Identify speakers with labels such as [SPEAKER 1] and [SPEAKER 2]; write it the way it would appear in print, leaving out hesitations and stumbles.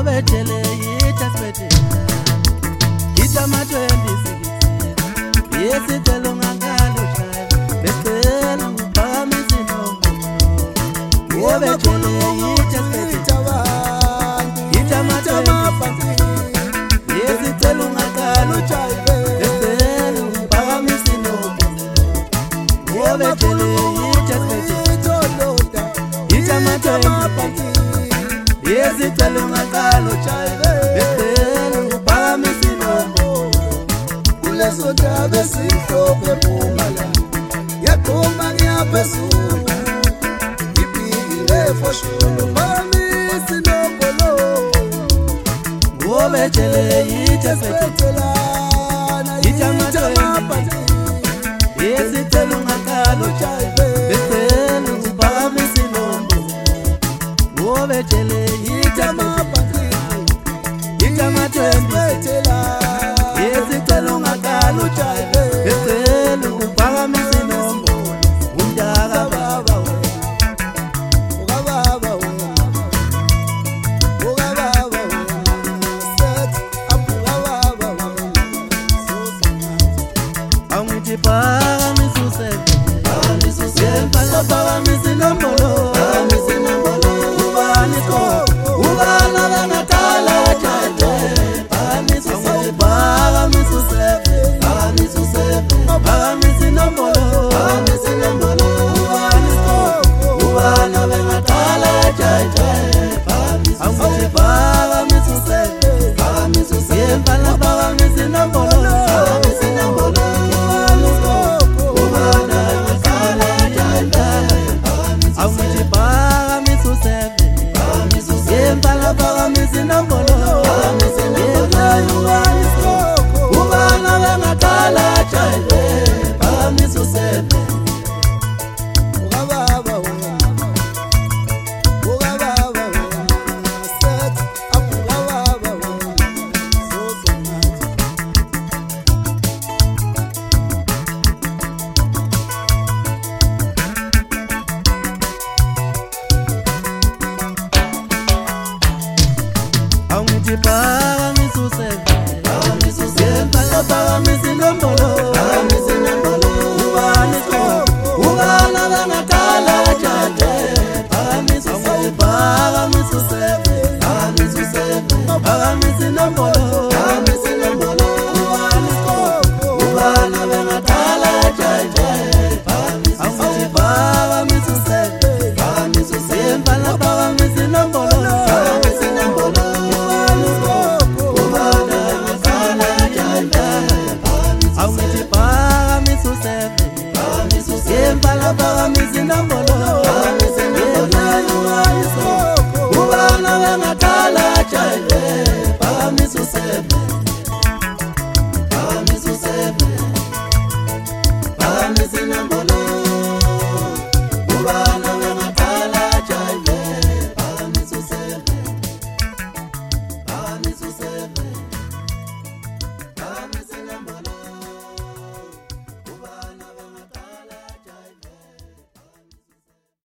[SPEAKER 1] Ngobetele itaspetela Itama 26 Yesitelo ngakalo chaya Bestelo ngupamisi nombo Ngobetele itaspetela Itama 26 Yesitelo ngakalo chaya Bestelo ngupamisi nombo Ngobetele itaspetela Itama 26 Yesitelo ngakalo chaya Bestelo ngupamisi nombo Kuleso dabe simhlophe phumala Yakhoma ngiyaphezulu Ngibhekile foshulu Phamisi nombolo Ngobetele itaspethelana Itamaphansi Yesitelo ngakalo chaya Bestelo nguphamisi nombolo Ngobetele itamaphansi Yesitelo ngakalo chaya Bestelo nguphamisi nombolo Undaka baba wena Uka baba wena Uka baba wena Set abuka baba wena Angithi phamisi usebe Yempala phamisi nombolo Ubani ko Ubana bengatala chaya Phamisi usebe Phamisi usebe Phamisi nombolo Ubani ko Ubana bengatala chaya Angithi phamisi usebe Yempala phamisi nombolo Ubani ko Ubana bengatala chaya Angithi phamisi usebe Yempala phamisi nombolo Ubana bengatala chaya Phamisi usebe Uka baba wena Uka baba wena Set abuka baba wena Angithi phamisi usebe Yempala phamisi nombolo Ubani ko Ubana bengatala chaya Phamisi usebe Phamisi usebe Phamisi nombolo Ubani ko Ubana bengatala chaya Angithi phamisi usebe Yempala phamisi nombolo Angithi phamisi usebe Yempala phamisi nombolo Ubana bengatala chaya Phamisi usebe